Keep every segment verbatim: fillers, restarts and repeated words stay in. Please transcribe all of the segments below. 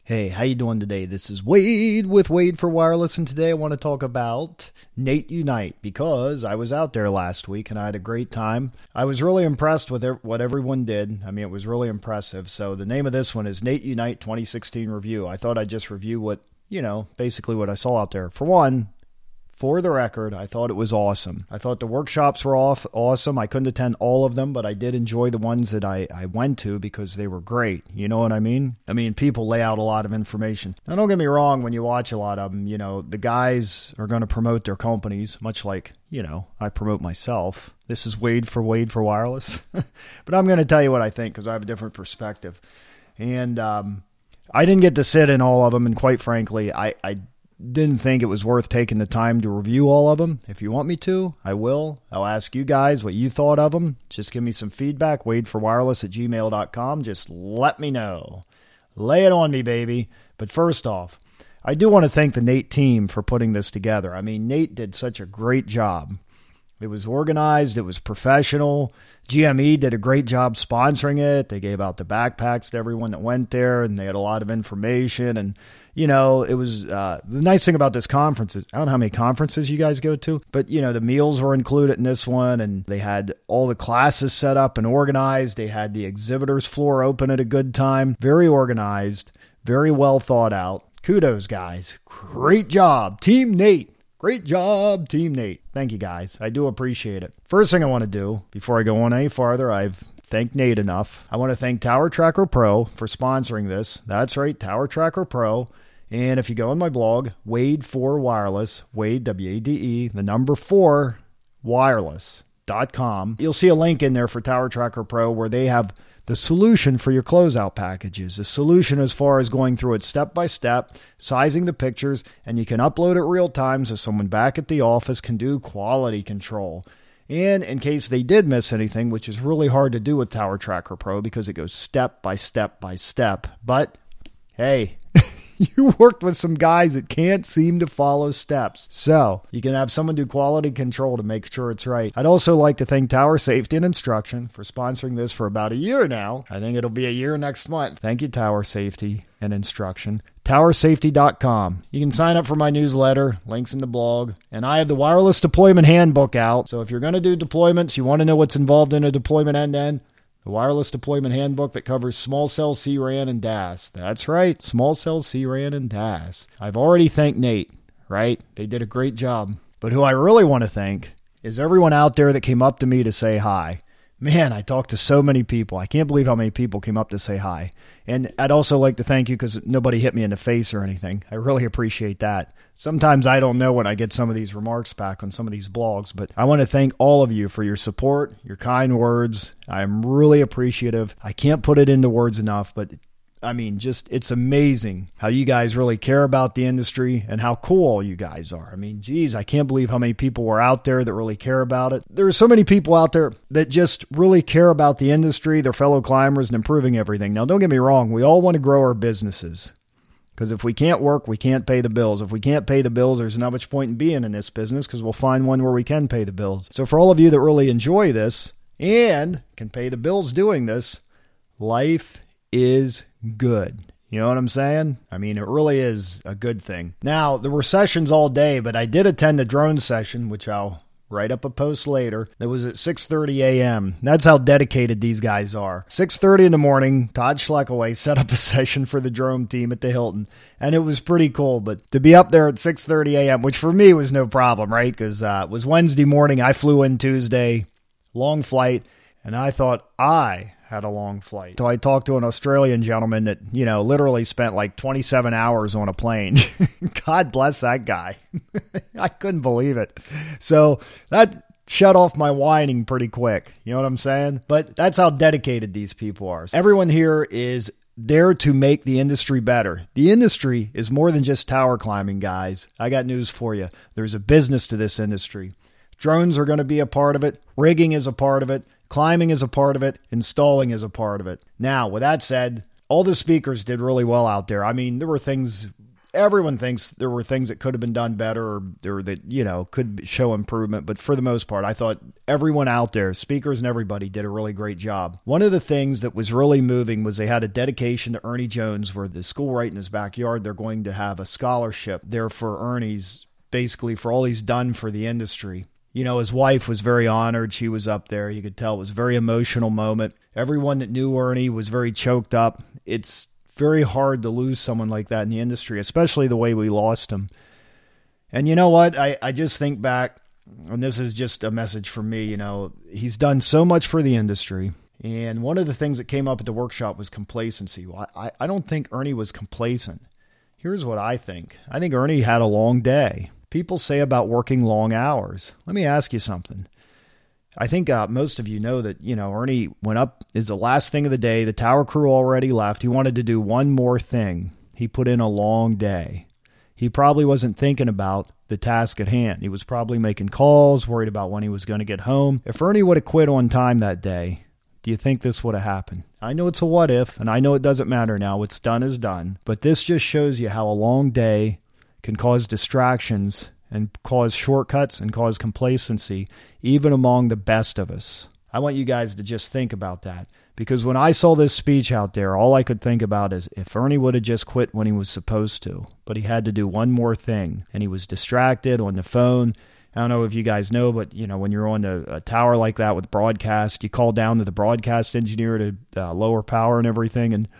Hey, how you doing today? This is Wade with Wade for Wireless, and today I want to talk about Nate Unite because I was out there last week and I had a great time. I was really impressed with what everyone did. I mean, it was really impressive. So the name of this one is Nate Unite twenty sixteen Review. I thought I'd just review what, you know, basically what I saw out there. For one, for the record, I thought it was awesome. I thought the workshops were off awesome. I couldn't attend all of them, but I did enjoy the ones that I, I went to because they were great. You know what I mean? I mean, people lay out a lot of information. Now, don't get me wrong, when you watch a lot of them, you know, the guys are going to promote their companies, much like, you know, I promote myself. This is Wade for Wade for Wireless. But I'm going to tell you what I think because I have a different perspective. And um, I didn't get to sit in all of them, and quite frankly, I, I didn't think it was worth taking the time to review all of them. If you want me to, I will. I'll ask you guys what you thought of them. Just give me some feedback. Wade for Wireless at gmail dot com. Just let me know. Lay it on me, baby. But first off, I do want to thank the Nate team for putting this together. I mean, Nate did such a great job. It was organized. It was professional. G M E did a great job sponsoring it. They gave out the backpacks to everyone that went there, and they had a lot of information. And, you know, it was uh, the nice thing about this conference is, I don't know how many conferences you guys go to, but, you know, the meals were included in this one, and they had all the classes set up and organized. They had the exhibitors floor open at a good time. Very organized, very well thought out. Kudos, guys. Great job. Team Nate. Great job, Team Nate. Thank you, guys. I do appreciate it. First thing I want to do, before I go on any farther, I've thanked Nate enough. I want to thank Tower Tracker Pro for sponsoring this. That's right, Tower Tracker Pro. And if you go on my blog, Wade for Wireless, Wade, W A D E, the number four, wireless dot com, you'll see a link in there for Tower Tracker Pro where they have the solution for your closeout packages, the solution as far as going through it step by step, sizing the pictures, and you can upload it real time so someone back at the office can do quality control. And in case they did miss anything, which is really hard to do with Tower Tracker Pro because it goes step by step by step, but hey, you worked with some guys that can't seem to follow steps. So you can have someone do quality control to make sure it's right. I'd also like to thank Tower Safety and Instruction for sponsoring this for about a year now. I think it'll be a year next month. Thank you, Tower Safety and Instruction. tower safety dot com. You can sign up for my newsletter, links in the blog, and I have the Wireless Deployment Handbook out. So if you're going to do deployments, you want to know what's involved in a deployment end-to-end, the Wireless Deployment Handbook that covers small cell C RAN and D A S. That's right, small cell C RAN and D A S. I've already thanked Nate, right? They did a great job. But who I really want to thank is everyone out there that came up to me to say hi. Man, I talked to so many people. I can't believe how many people came up to say hi. And I'd also like to thank you because nobody hit me in the face or anything. I really appreciate that. Sometimes I don't know when I get some of these remarks back on some of these blogs, but I want to thank all of you for your support, your kind words. I'm really appreciative. I can't put it into words enough, but I mean, just, it's amazing how you guys really care about the industry and how cool you guys are. I mean, geez, I can't believe how many people were out there that really care about it. There are so many people out there that just really care about the industry, their fellow climbers, and improving everything. Now, don't get me wrong. We all want to grow our businesses because if we can't work, we can't pay the bills. If we can't pay the bills, there's not much point in being in this business because we'll find one where we can pay the bills. So for all of you that really enjoy this and can pay the bills doing this, life is good. You know what I'm saying? I mean, it really is a good thing. Now, there were sessions all day, but I did attend the drone session, which I'll write up a post later. That was at six thirty a.m. That's how dedicated these guys are. six thirty in the morning, Todd Schleckaway set up a session for the drone team at the Hilton, and it was pretty cool. But to be up there at six thirty a.m., which for me was no problem, right? Because uh, it was Wednesday morning. I flew in Tuesday, long flight, and I thought I had a long flight. So I talked to an Australian gentleman that, you know, literally spent like twenty-seven hours on a plane. God bless that guy. I couldn't believe it. So that shut off my whining pretty quick. You know what I'm saying? But that's how dedicated these people are. Everyone here is there to make the industry better. The industry is more than just tower climbing, guys. I got news for you. There's a business to this industry. Drones are going to be a part of it. Rigging is a part of it. Climbing is a part of it. Installing is a part of it. Now, with that said, all the speakers did really well out there. I mean, there were things everyone thinks there were things that could have been done better or, or that, you know, could show improvement. But for the most part, I thought everyone out there, speakers and everybody, did a really great job. One of the things that was really moving was they had a dedication to Ernie Jones, where the school right in his backyard, they're going to have a scholarship there for Ernie's, basically for all he's done for the industry. You know, his wife was very honored. She was up there. You could tell it was a very emotional moment. Everyone that knew Ernie was very choked up. It's very hard to lose someone like that in the industry, especially the way we lost him. And you know what? I, I just think back, and this is just a message for me, you know, he's done so much for the industry. And one of the things that came up at the workshop was complacency. Well, I, I don't think Ernie was complacent. Here's what I think. I think Ernie had a long day. People say about working long hours. Let me ask you something. I think uh, most of you know that, you know, Ernie went up, is the last thing of the day. The tower crew already left. He wanted to do one more thing. He put in a long day. He probably wasn't thinking about the task at hand. He was probably making calls, worried about when he was going to get home. If Ernie would have quit on time that day, do you think this would have happened? I know it's a what if, and I know it doesn't matter now. What's done is done. But this just shows you how a long day can cause distractions and cause shortcuts and cause complacency, even among the best of us. I want you guys to just think about that. Because when I saw this speech out there, all I could think about is if Ernie would have just quit when he was supposed to, but he had to do one more thing, and he was distracted on the phone. I don't know if you guys know, but you know, when you're on a, a tower like that with broadcast, you call down to the broadcast engineer to uh, lower power and everything, and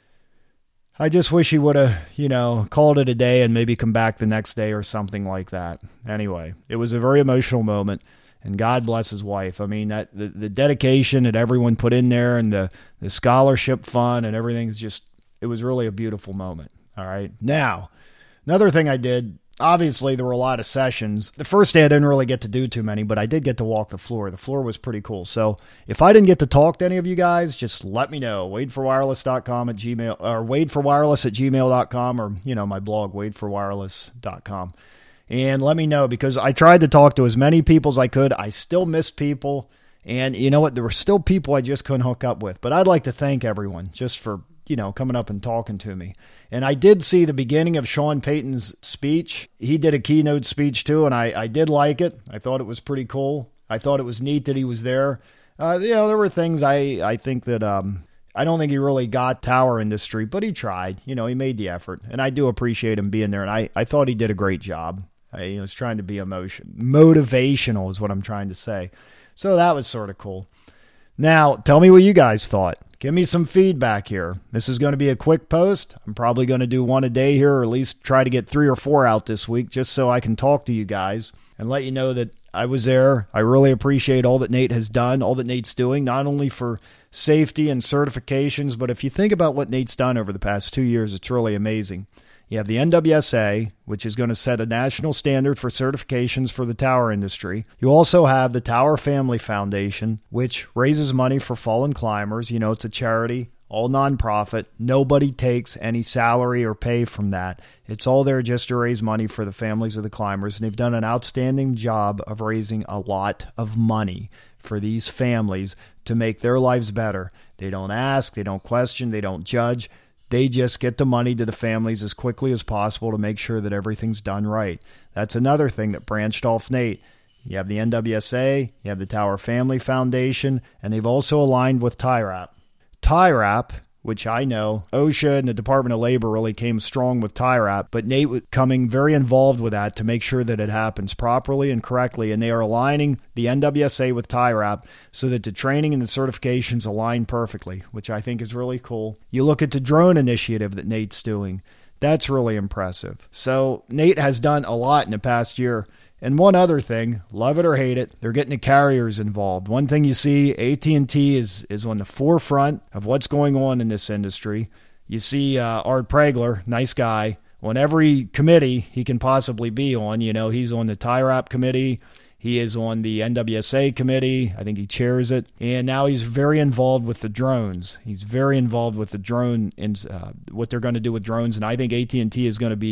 I just wish he would have, you know, called it a day and maybe come back the next day or something like that. Anyway, it was a very emotional moment, and God bless his wife. I mean, that the, the dedication that everyone put in there and the, the scholarship fund and everything is just, it was really a beautiful moment. All right. Now, another thing I did, obviously there were a lot of sessions. The first day I didn't really get to do too many, but I did get to walk the floor. The floor was pretty cool. So if I didn't get to talk to any of you guys, just let me know. wade for wireless dot com at gmail or wade for wireless at gmail dot com, or, you know, my blog, wade for wireless dot com. And let me know, because I tried to talk to as many people as I could. I still missed people. And you know what? There were still people I just couldn't hook up with. But I'd like to thank everyone just for, you know, coming up and talking to me. And I did see the beginning of Sean Payton's speech. He did a keynote speech too, and I, I did like it. I thought it was pretty cool. I thought it was neat that he was there. Uh, you know, there were things I, I think that um, I don't think he really got tower industry, but he tried. You know, he made the effort, and I do appreciate him being there. And I, I thought he did a great job. I was trying to be emotion, motivational is what I'm trying to say. So that was sort of cool. Now, tell me what you guys thought. Give me some feedback here. This is going to be a quick post. I'm probably going to do one a day here, or at least try to get three or four out this week, just so I can talk to you guys and let you know that I was there. I really appreciate all that Nate has done, all that Nate's doing, not only for safety and certifications, but if you think about what Nate's done over the past two years, it's really amazing. You have the N W S A, which is going to set a national standard for certifications for the tower industry. You also have the Tower Family Foundation, which raises money for fallen climbers. You know, it's a charity, all nonprofit. Nobody takes any salary or pay from that. It's all there just to raise money for the families of the climbers. And they've done an outstanding job of raising a lot of money for these families to make their lives better. They don't ask, they don't question, they don't judge. They just get the money to the families as quickly as possible to make sure that everything's done right. That's another thing that branched off Nate. You have the N W S A, you have the Tower Family Foundation, and they've also aligned with T I R A P. T I R A P, which I know OSHA and the Department of Labor really came strong with T I R A P, but Nate was coming very involved with that to make sure that it happens properly and correctly, and they are aligning the N W S A with T I R A P so that the training and the certifications align perfectly, which I think is really cool. You look at the drone initiative that Nate's doing. That's really impressive. So Nate has done a lot in the past year. And one other thing, love it or hate it, they're getting the carriers involved. One thing you see, A T and T is, is on the forefront of what's going on in this industry. You see uh, Art Pregler, nice guy, on every committee he can possibly be on. You know, he's on the T I R A P committee. He is on the N W S A committee. I think he chairs it. And now he's very involved with the drones. He's very involved with the drone and uh, what they're going to do with drones. And I think A T and T is going to be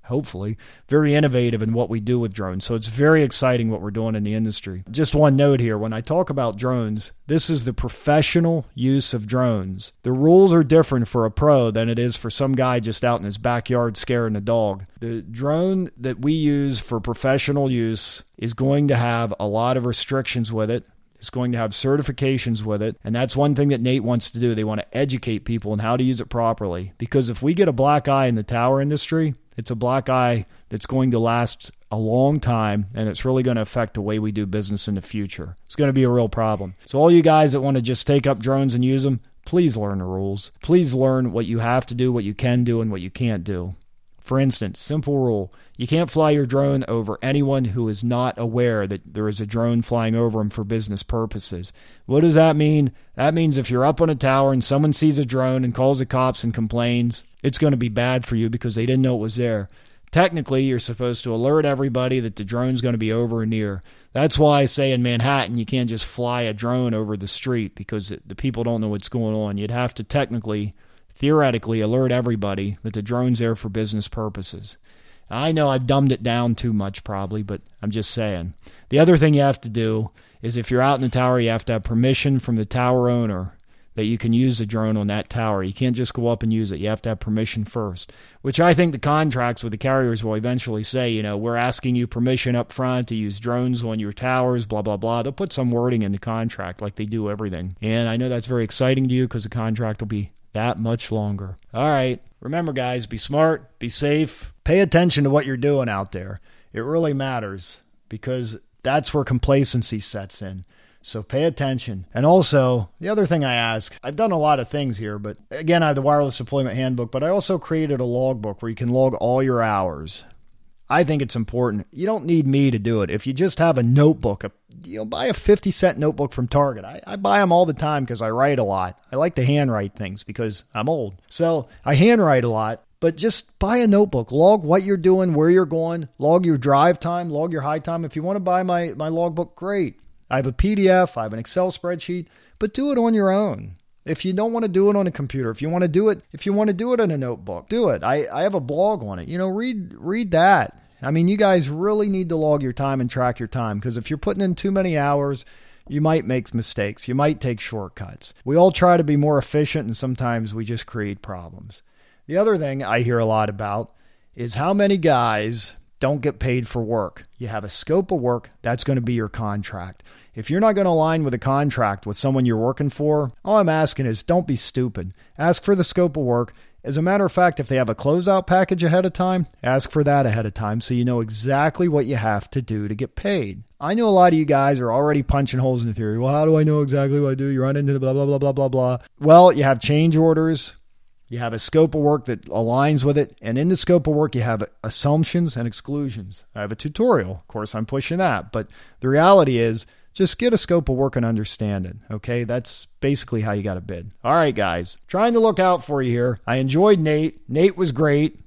hopefully, very innovative in what we do with drones. So it's very exciting what we're doing in the industry. Just one note here, when I talk about drones, this is the professional use of drones. The rules are different for a pro than it is for some guy just out in his backyard scaring a dog. The drone that we use for professional use is going to have a lot of restrictions with it. It's going to have certifications with it, and that's one thing that Nate wants to do. They want to educate people on how to use it properly, because if we get a black eye in the tower industry, it's a black eye that's going to last a long time, and it's really going to affect the way we do business in the future. It's going to be a real problem. So all you guys that want to just take up drones and use them, please learn the rules. Please learn what you have to do, what you can do, and what you can't do. For instance, simple rule, you can't fly your drone over anyone who is not aware that there is a drone flying over them for business purposes. What does that mean? That means if you're up on a tower and someone sees a drone and calls the cops and complains, it's going to be bad for you because they didn't know it was there. Technically, you're supposed to alert everybody that the drone's going to be over or near. That's why I say in Manhattan, you can't just fly a drone over the street because the people don't know what's going on. You'd have to technically, theoretically, alert everybody that the drone's there for business purposes. I know I've dumbed it down too much probably, but I'm just saying. The other thing you have to do is if you're out in the tower, you have to have permission from the tower owner that you can use the drone on that tower. You can't just go up and use it. You have to have permission first, which I think the contracts with the carriers will eventually say, you know, we're asking you permission up front to use drones on your towers, blah, blah, blah. They'll put some wording in the contract like they do everything. And I know that's very exciting to you because the contract will be that much longer. All right. Remember, guys, be smart, be safe. Pay attention to what you're doing out there. It really matters because that's where complacency sets in. So pay attention. And also, the other thing I ask, I've done a lot of things here, but again, I have the Wireless Deployment Handbook, but I also created a logbook where you can log all your hours. I think it's important. You don't need me to do it. If you just have a notebook, a, you know, buy a fifty cent notebook from Target. I, I buy them all the time because I write a lot. I like to handwrite things because I'm old. So I handwrite a lot. But just buy a notebook, log what you're doing, where you're going, log your drive time, log your high time. If you want to buy my, my logbook, great. I have a P D F, I have an Excel spreadsheet, but do it on your own. If you don't want to do it on a computer, if you want to do it, if you want to do it in a notebook, do it. I, I have a blog on it. You know, read read that. I mean, you guys really need to log your time and track your time because if you're putting in too many hours, you might make mistakes. You might take shortcuts. We all try to be more efficient and sometimes we just create problems. The other thing I hear a lot about is how many guys don't get paid for work. You have a scope of work, that's going to be your contract. If you're not going to align with a contract with someone you're working for, all I'm asking is don't be stupid. Ask for the scope of work. As a matter of fact, if they have a closeout package ahead of time, ask for that ahead of time so you know exactly what you have to do to get paid. I know a lot of you guys are already punching holes in the theory. Well, how do I know exactly what I do? You run into the blah, blah, blah, blah, blah, blah. Well, you have change orders. You have a scope of work that aligns with it. And in the scope of work, you have assumptions and exclusions. I have a tutorial. Of course, I'm pushing that. But the reality is just get a scope of work and understand it. Okay, that's basically how you got to bid. All right, guys, trying to look out for you here. I enjoyed Nate. Nate was great,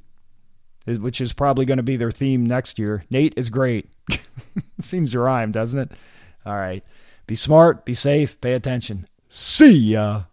which is probably going to be their theme next year. Nate is great. Seems to rhyme, doesn't it? All right, be smart, be safe, pay attention. See ya.